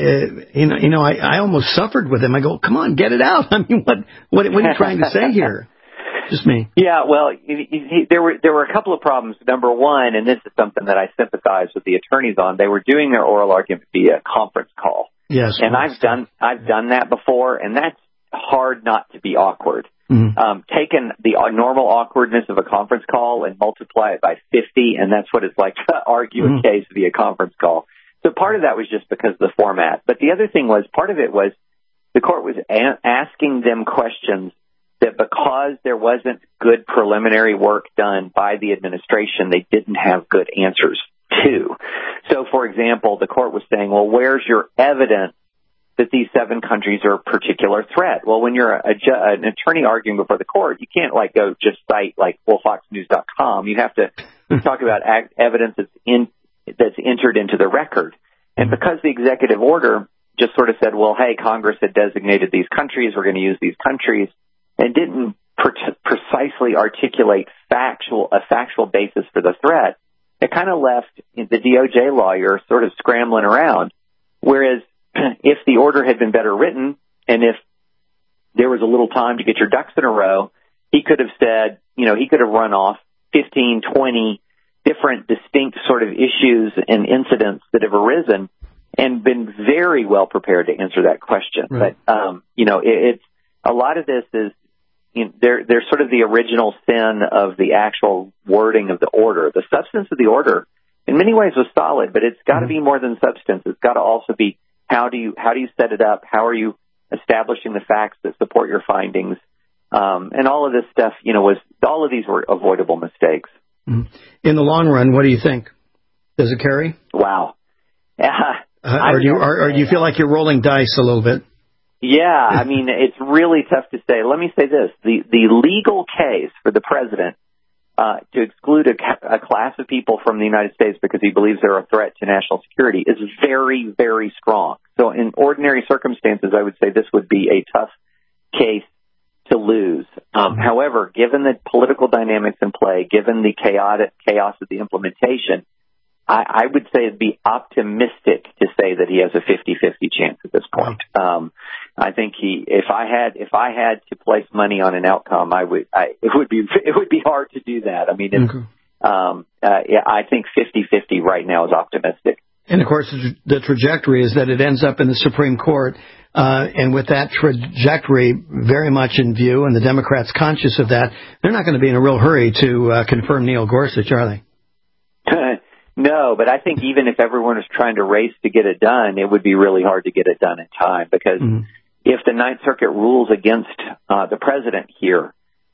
I almost suffered with them. I go, come on, get it out. I mean, what are you trying to say here? Just me. Yeah, well, there were a couple of problems. Number one, and this is something that I sympathize with the attorneys on, they were doing their oral argument via conference call. Yes. And I've done that before, and that's hard not to be awkward. Mm-hmm. Taken the normal awkwardness of a conference call and multiply it by 50, and that's what it's like to argue a case via conference call. So part of that was just because of the format. But the other thing was, part of it was the court was asking them questions that because there wasn't good preliminary work done by the administration, they didn't have good answers to. So, for example, the court was saying, well, where's your evidence that these 7 countries are a particular threat? Well, when you're an attorney arguing before the court, you can't go just cite foxnews.com. You have to talk about evidence that's entered into the record. And because the executive order just sort of said, well, hey, Congress had designated these countries, we're going to use these countries, and didn't precisely articulate a factual basis for the threat, it kind of left the DOJ lawyer sort of scrambling around. Whereas if the order had been better written, and if there was a little time to get your ducks in a row, he could have said, he could have run off 15, 20 different distinct sort of issues and incidents that have arisen and been very well prepared to answer that question. Right. But, it's a lot of this is, they're sort of the original sin of the actual wording of the order. The substance of the order, in many ways, was solid, but it's got to be more than substance. It's got to also be how do you set it up? How are you establishing the facts that support your findings? And all of this stuff, all of these were avoidable mistakes. In the long run, what do you think? Does it carry? Wow. Or do you feel like you're rolling dice a little bit? Yeah, I mean, it's really tough to say. Let me say this. The legal case for the president to exclude a class of people from the United States because he believes they're a threat to national security is very, very strong. So in ordinary circumstances, I would say this would be a tough case to lose. However, given the political dynamics in play, given the chaos of the implementation, I would say it'd be optimistic to say that he has a 50-50 chance at this point. I think if I had to place money on an outcome, it would be hard to do that. I mean, I think 50-50 right now is optimistic. And, of course, the trajectory is that it ends up in the Supreme Court. And with that trajectory very much in view, and the Democrats conscious of that, they're not going to be in a real hurry to confirm Neil Gorsuch, are they? No, but I think even if everyone was trying to race to get it done, it would be really hard to get it done in time, because if the Ninth Circuit rules against the president here,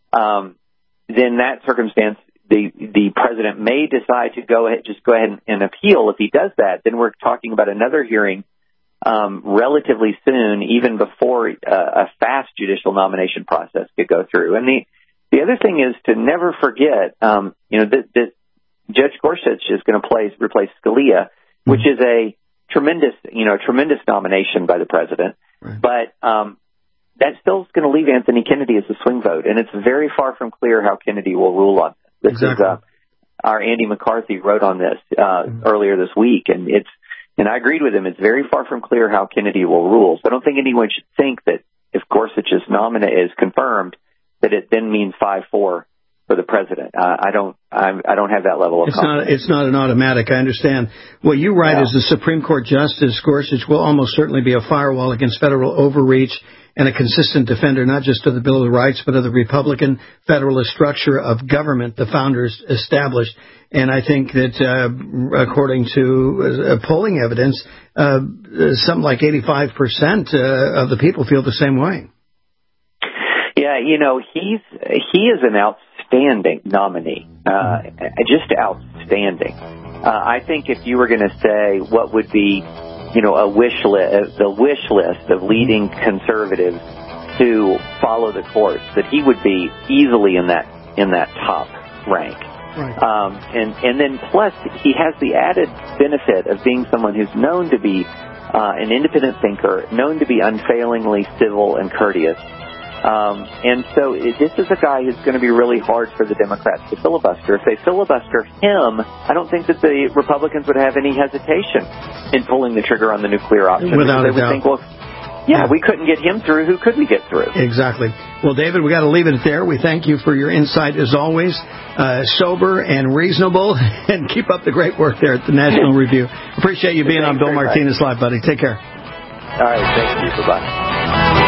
then that circumstance, the president may decide to go ahead and appeal. If he does that, then we're talking about another hearing relatively soon, even before a fast judicial nomination process could go through. And the other thing is to never forget, that Judge Gorsuch is going to replace Scalia, which is a tremendous nomination by the president. Right. But that still is going to leave Anthony Kennedy as a swing vote, and it's very far from clear how Kennedy will rule on this. Exactly. Our Andy McCarthy wrote on this earlier this week, and I agreed with him. It's very far from clear how Kennedy will rule. So I don't think anyone should think that if Gorsuch is confirmed, that it then means 5-4 for the president. I don't have that level of confidence. It's not an automatic. I understand. What you write is the Supreme Court Justice Gorsuch will almost certainly be a firewall against federal overreach and a consistent defender not just of the Bill of Rights, but of the Republican Federalist structure of government the founders established. And I think that, according to polling evidence, something like 85% of the people feel the same way. Yeah, he is an outstanding nominee, just outstanding. I think if you were going to say what would be, the wish list of leading conservatives to follow the courts, that he would be easily in that top rank. Right. And then plus he has the added benefit of being someone who's known to be an independent thinker, known to be unfailingly civil and courteous. And so this is a guy who's going to be really hard for the Democrats to filibuster. If they filibuster him, I don't think that the Republicans would have any hesitation in pulling the trigger on the nuclear option. Without a doubt. Think, well, we couldn't get him through. Who could we get through? Exactly. Well, David, we got to leave it there. We thank you for your insight as always, sober and reasonable, and keep up the great work there at the National Review. Appreciate you being on Bill Martinez Live, buddy. Take care. All right. Thank you. Bye-bye.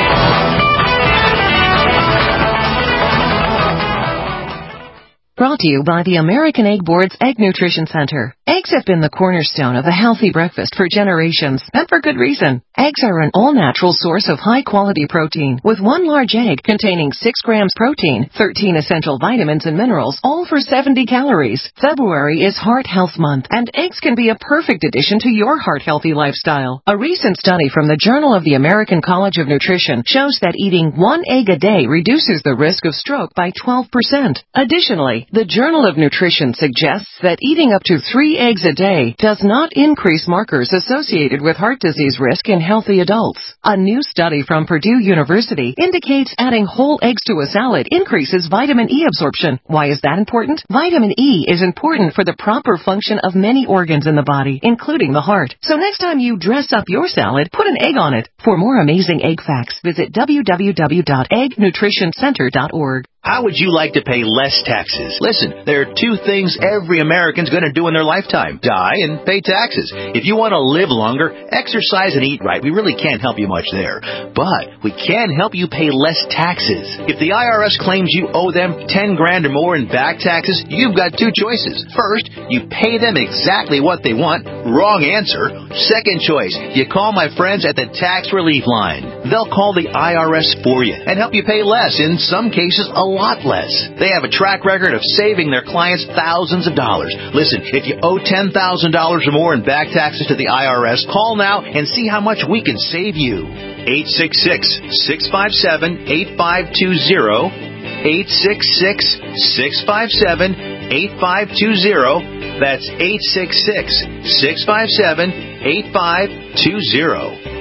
Brought to you by the American Egg Board's Egg Nutrition Center. Eggs have been the cornerstone of a healthy breakfast for generations, and for good reason. Eggs are an all-natural source of high-quality protein, with one large egg containing 6 grams protein, 13 essential vitamins and minerals, all for 70 calories. February is Heart Health Month, and eggs can be a perfect addition to your heart-healthy lifestyle. A recent study from the Journal of the American College of Nutrition shows that eating 1 egg a day reduces the risk of stroke by 12%. Additionally, the Journal of Nutrition suggests that eating up to 3 eggs a day does not increase markers associated with heart disease risk in healthy adults. A new study from Purdue University indicates adding whole eggs to a salad increases vitamin E absorption. Why is that important? Vitamin E is important for the proper function of many organs in the body, including the heart. So next time you dress up your salad, put an egg on it. For more amazing egg facts, visit www.eggnutritioncenter.org. How would you like to pay less taxes? Listen, there are 2 things every American's going to do in their lifetime: die and pay taxes. If you want to live longer, exercise and eat right. We really can't help you much there. But we can help you pay less taxes. If the IRS claims you owe them $10,000 or more in back taxes, you've got 2 choices. First, you pay them exactly what they want. Wrong answer. Second choice, you call my friends at the Tax Relief Line. They'll call the IRS for you and help you pay less, in some cases a lot less. They have a track record of saving their clients thousands of dollars. Listen, if you owe $10,000 or more in back taxes to the IRS, call now and see how much we can save you. 866-657-8520. 866-657-8520. That's 866-657-8520.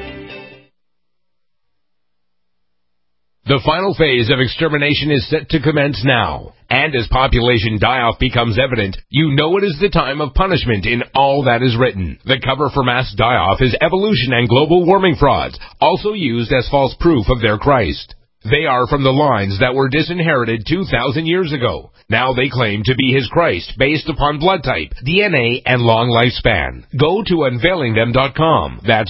The final phase of extermination is set to commence now. And as population die-off becomes evident, you know it is the time of punishment in all that is written. The cover for mass die-off is evolution and global warming frauds, also used as false proof of their Christ. They are from the lines that were disinherited 2,000 years ago. Now they claim to be his Christ based upon blood type, DNA, and long lifespan. Go to unveilingthem.com. That's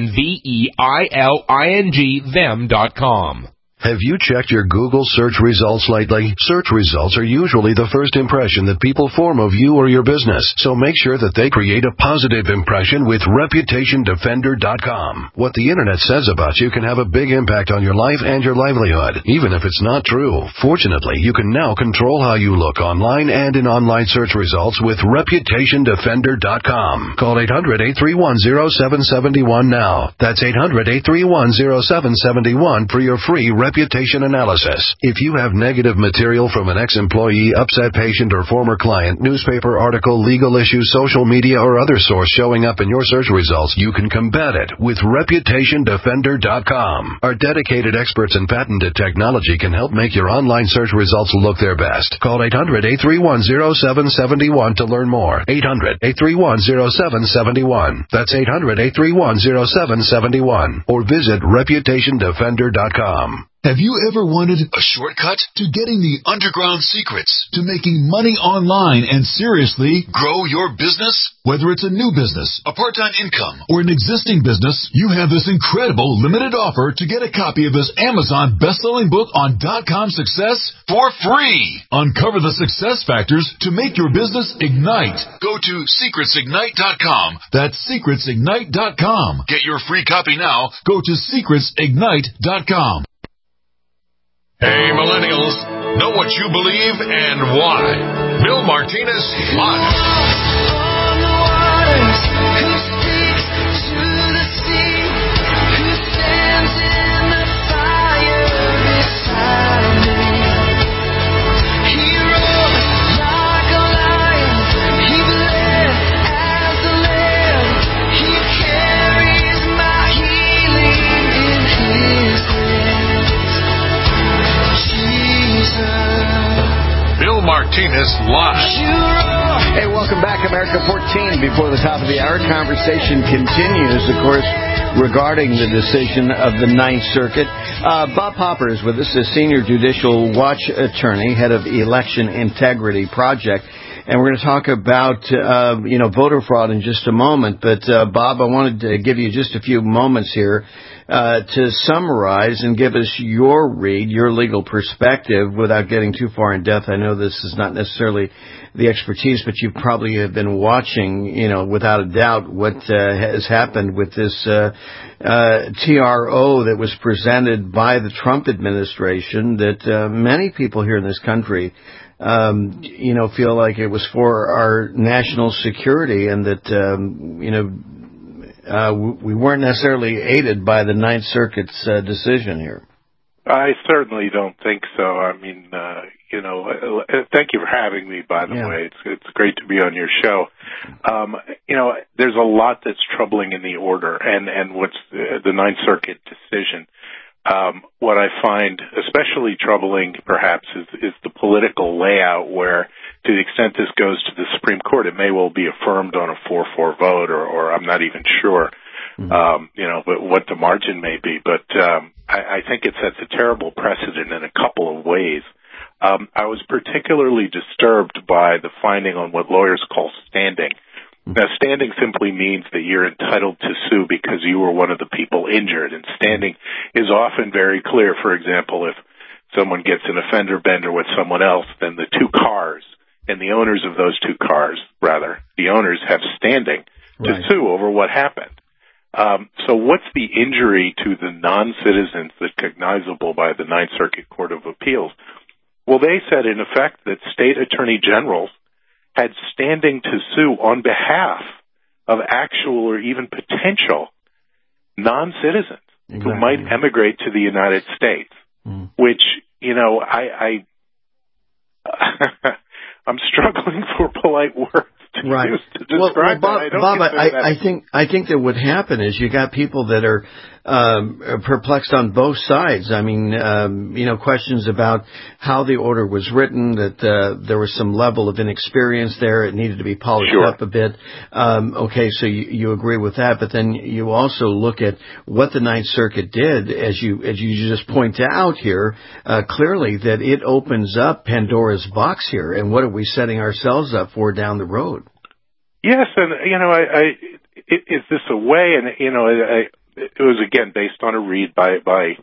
UNVEILING them.com. Have you checked your Google search results lately? Search results are usually the first impression that people form of you or your business, so make sure that they create a positive impression with ReputationDefender.com. What the Internet says about you can have a big impact on your life and your livelihood, even if it's not true. Fortunately, you can now control how you look online and in online search results with ReputationDefender.com. Call 800-831-0771 now. That's 800-831-0771 for your free reputation analysis. If you have negative material from an ex-employee, upset patient, or former client, newspaper article, legal issue, social media, or other source showing up in your search results, you can combat it with ReputationDefender.com. Our dedicated experts in patented technology can help make your online search results look their best. Call 800-831-0771 to learn more. 800-831-0771. That's 800-831-0771. Or visit ReputationDefender.com. Have you ever wanted a shortcut to getting the underground secrets to making money online and seriously grow your business? Whether it's a new business, a part-time income, or an existing business, you have this incredible limited offer to get a copy of this Amazon best-selling book on .com success for free. Uncover the success factors to make your business ignite. Go to secretsignite.com. That's secretsignite.com. Get your free copy now. Go to secretsignite.com. Hey, millennials, know what you believe and why. Bill Martinez Live. Martinez Live. Hey, welcome back, America 14. Before the top of the hour, conversation continues, of course, regarding the decision of the Ninth Circuit. Bob Popper is with us, a senior judicial watch attorney, head of Election Integrity Project. And we're going to talk about, voter fraud in just a moment. But, Bob, I wanted to give you just a few moments here to summarize and give us your read, your legal perspective without getting too far in depth. I know this is not necessarily the expertise, but you probably have been watching, without a doubt what has happened with this TRO that was presented by the Trump administration that many people here in this country feel like it was for our national security and that, we weren't necessarily aided by the Ninth Circuit's decision here. I certainly don't think so. I mean, thank you for having me, by the way. It's great to be on your show. There's a lot that's troubling in the order and what's the Ninth Circuit decision. What I find especially troubling, perhaps, is the political layout where, to the extent this goes to the Supreme Court, it may well be affirmed on a 4-4 vote, or I'm not even sure, but what the margin may be. But I think it sets a terrible precedent in a couple of ways. I was particularly disturbed by the finding on what lawyers call standing. Now, standing simply means that you're entitled to sue because you were one of the people injured, and standing is often very clear. For example, if someone gets an offender bender with someone else, then the two cars and the owners of those two cars, the owners have standing to sue over what happened. So what's the injury to the non-citizens that's cognizable by the Ninth Circuit Court of Appeals? Well, they said, in effect, that state attorney generals had standing to sue on behalf of actual or even potential non-citizens who might emigrate to the United States, which, I'm struggling for polite words to use to describe Bob, I think that what happened is you got people that are perplexed on both sides. I mean, questions about how the order was written, that there was some level of inexperience there. It needed to be polished up a bit. Okay, so you agree with that, but then you also look at what the Ninth Circuit did, as you just point out here, clearly that it opens up Pandora's box here, and what are we setting ourselves up for down the road? Yes, and is this a way? And it was again based on a read by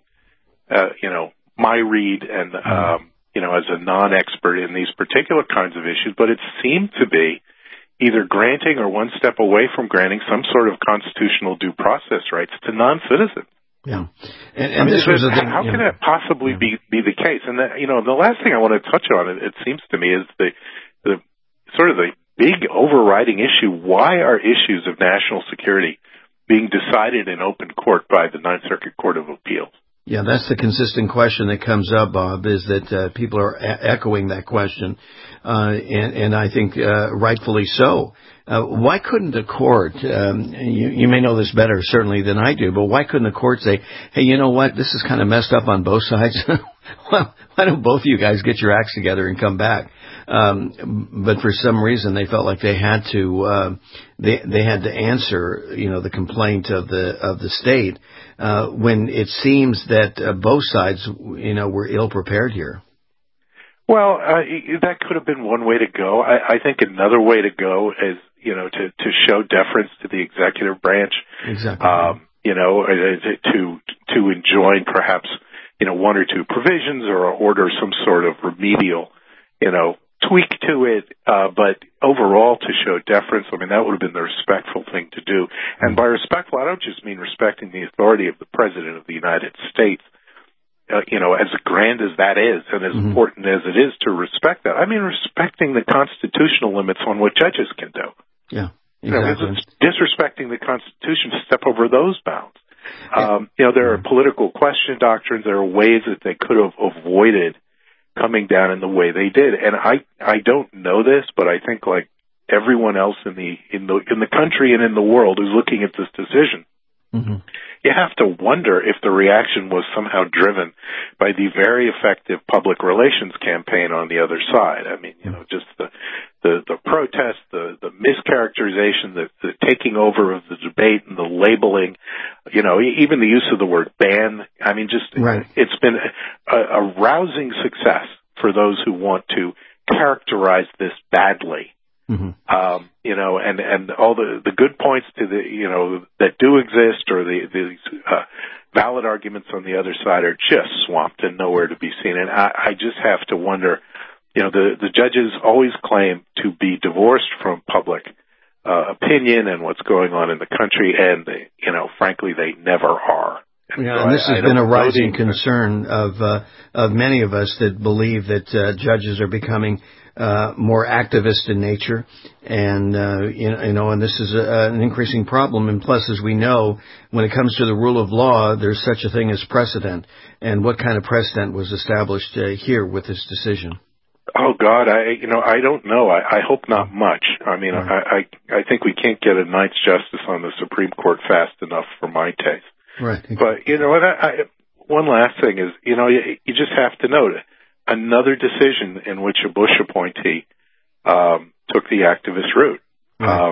my read, and as a non-expert in these particular kinds of issues, but it seemed to be either granting or one step away from granting some sort of constitutional due process rights to non-citizens. Yeah, and this was how can that possibly be the case? And the last thing I want to touch on, it seems to me, is the sort of the big overriding issue. Why are issues of national security being decided in open court by the Ninth Circuit Court of Appeals? Yeah, that's the consistent question that comes up, Bob, is that people are echoing that question, and I think rightfully so. Why couldn't the court, you may know this better certainly than I do, but why couldn't the court say, hey, you know what, this is kind of messed up on both sides? Well, why don't both of you guys get your acts together and come back? But for some reason they felt like they had to answer, the complaint of the state, when it seems that both sides, were ill prepared here. Well, that could have been one way to go. I think another way to go is, to show deference to the executive branch. Exactly. To enjoin perhaps, one or two provisions or order some sort of remedial, tweak to it. But overall, to show deference, I mean, that would have been the respectful thing to do. And by respectful, I don't just mean respecting the authority of the President of the United States. As grand as that is, and as important as it is to respect that, I mean respecting the constitutional limits on what judges can do. Yeah, exactly. Disrespecting the Constitution to step over those bounds. There are political question doctrines. There are ways that they could have avoided coming down in the way they did. And I don't know this, but I think like everyone else in the country and in the world who's looking at this decision, you have to wonder if the reaction was somehow driven by the very effective public relations campaign on the other side. I mean, just the protest, the mischaracterization, the taking over of the debate and the labeling, even the use of the word ban. I mean, It's been a rousing success for those who want to characterize this badly. And all the good points to that do exist, or the valid arguments on the other side, are just swamped and nowhere to be seen. And I just have to wonder, the judges always claim to be divorced from public opinion and what's going on in the country, and frankly, they never are. And this has been a rising concern of many of us that believe that judges are becoming more activist in nature, and and this is an increasing problem. And plus, as we know, when it comes to the rule of law, there's such a thing as precedent. And what kind of precedent was established here with this decision? Oh God, I don't know. I hope not much. I mean, right. I think we can't get a Ninth Justice on the Supreme Court fast enough for my taste. Right. But one last thing is, you just have to note it. Another decision in which a Bush appointee took the activist route. Right.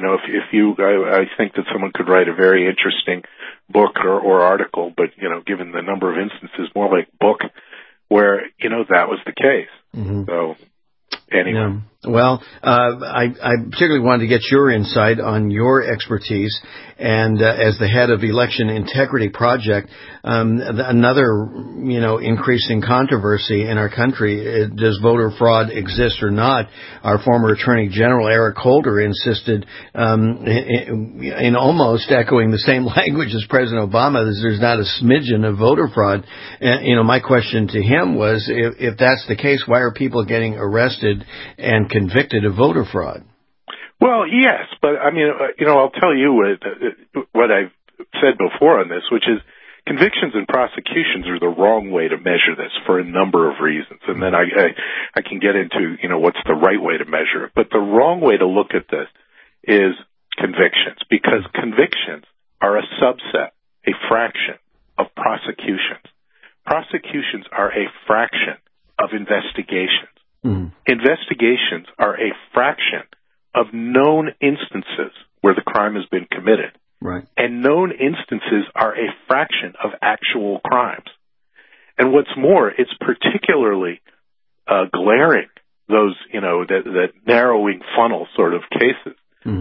I think that someone could write a very interesting book or article, but given the number of instances, more like book, where that was the case. So anyway. Yeah. Well, I particularly wanted to get your insight on your expertise, and as the head of Election Integrity Project, another increasing controversy in our country. Does voter fraud exist or not? Our former Attorney General Eric Holder insisted, in almost echoing the same language as President Obama, that there's not a smidgen of voter fraud. My question to him was, if that's the case, why are people getting arrested and convicted of voter fraud? Well, yes, but I mean, I'll tell you what I've said before on this, which is convictions and prosecutions are the wrong way to measure this for a number of reasons. And then I can get into, what's the right way to measure it. But the wrong way to look at this is convictions, because convictions are a subset a fraction of prosecutions. Prosecutions are a fraction of investigations. Mm-hmm. Investigations are a fraction of known instances where the crime has been committed. Right. And known instances are a fraction of actual crimes. And what's more, it's particularly glaring, those, that narrowing funnel sort of cases,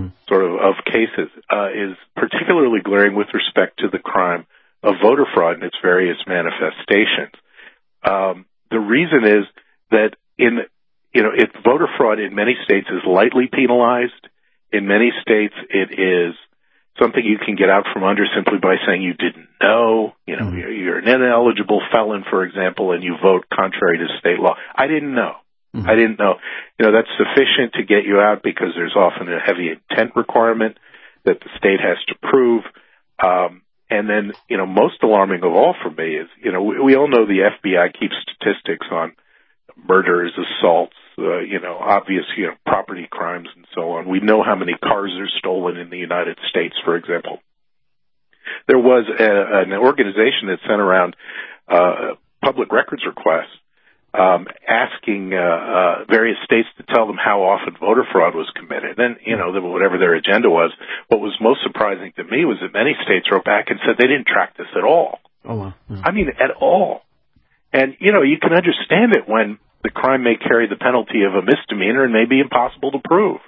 is particularly glaring with respect to the crime of voter fraud and its various manifestations. The reason is that voter fraud in many states is lightly penalized. In many states, it is something you can get out from under simply by saying you didn't know. You're an ineligible felon, for example, and you vote contrary to state law. I didn't know. I didn't know. That's sufficient to get you out because there's often a heavy intent requirement that the state has to prove. And then, most alarming of all for me is, we all know the FBI keeps statistics on murders, assaults, obvious, property crimes and so on. We know how many cars are stolen in the United States, for example. There was an organization that sent around public records requests asking various states to tell them how often voter fraud was committed. And, whatever their agenda was, what was most surprising to me was that many states wrote back and said they didn't track this at all. Oh, wow. Yeah. I mean, at all. And, you can understand it when the crime may carry the penalty of a misdemeanor and may be impossible to prove.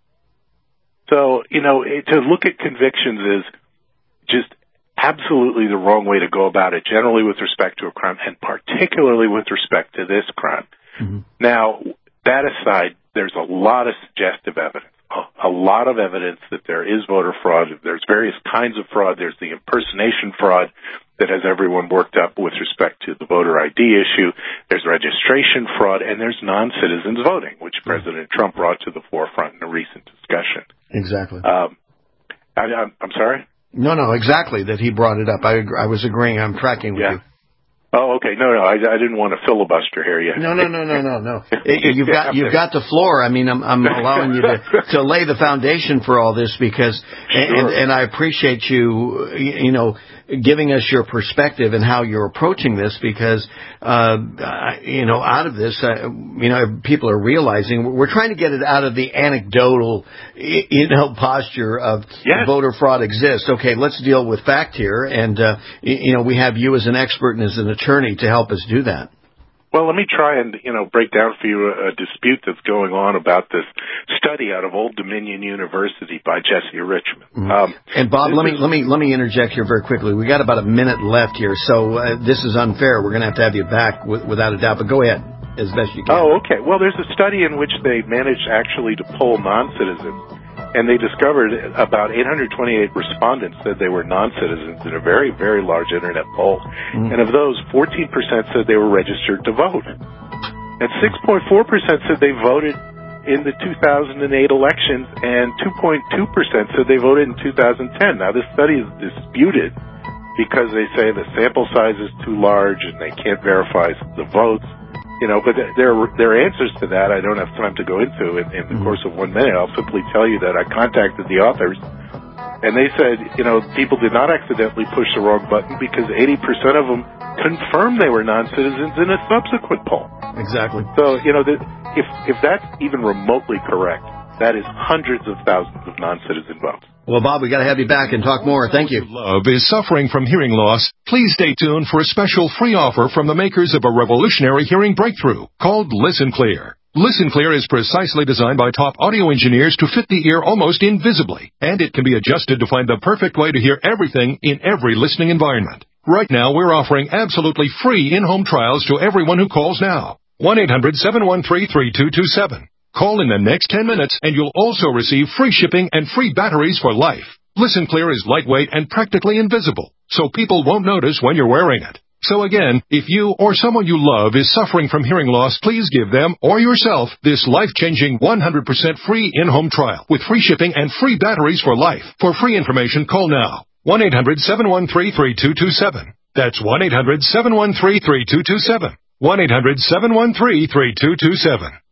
So, to look at convictions is just absolutely the wrong way to go about it, generally with respect to a crime, and particularly with respect to this crime. Mm-hmm. Now, that aside, there's a lot of suggestive evidence, a lot of evidence that there is voter fraud. There's various kinds of fraud. There's the impersonation fraud that has everyone worked up with respect to the voter ID issue. There's registration fraud, and there's non-citizens voting, which President Trump brought to the forefront in a recent discussion. Exactly. I'm sorry? No, exactly, that he brought it up. I was agreeing. I'm tracking with you. Oh, okay. No, I didn't want to filibuster here yet. No. You've got the floor. I mean, I'm allowing you to lay the foundation for all this because, and I appreciate you, giving us your perspective and how you're approaching this because, out of this, people are realizing we're trying to get it out of the anecdotal, posture of voter fraud exists. Okay, let's deal with fact here. And, we have you as an expert and as an attorney to help us do that. Well, let me try and, break down for you a dispute that's going on about this study out of Old Dominion University by Jesse Richmond. Mm-hmm. And Bob, let me interject here very quickly. We got about a minute left here, so this is unfair. We're going to have you back without a doubt, but go ahead as best you can. Oh, okay. Well, there's a study in which they managed actually to poll non-citizens, and they discovered about 828 respondents said they were non-citizens in a very, very large internet poll. Mm-hmm. And of those, 14% said they were registered to vote. And 6.4% said they voted in the 2008 elections, and 2.2% said they voted in 2010. Now, this study is disputed because they say the sample size is too large and they can't verify the votes. But there are answers to that I don't have time to go into in the course of 1 minute. I'll simply tell you that I contacted the authors, and they said, people did not accidentally push the wrong button because 80% of them confirmed they were non-citizens in a subsequent poll. Exactly. So, if that's even remotely correct, that is hundreds of thousands of non-citizen votes. Well, Bob, we got to have you back and talk more. Thank you. Love is suffering from hearing loss. Please stay tuned for a special free offer from the makers of a revolutionary hearing breakthrough called Listen Clear. Listen Clear is precisely designed by top audio engineers to fit the ear almost invisibly, and it can be adjusted to find the perfect way to hear everything in every listening environment. Right now, we're offering absolutely free in-home trials to everyone who calls now. 1-800-713-3227. Call in the next 10 minutes, and you'll also receive free shipping and free batteries for life. Listen Clear is lightweight and practically invisible, so people won't notice when you're wearing it. So again, if you or someone you love is suffering from hearing loss, please give them or yourself this life-changing 100% free in-home trial with free shipping and free batteries for life. For free information, call now. 1-800-713-3227. That's 1-800-713-3227. 1-800-713-3227.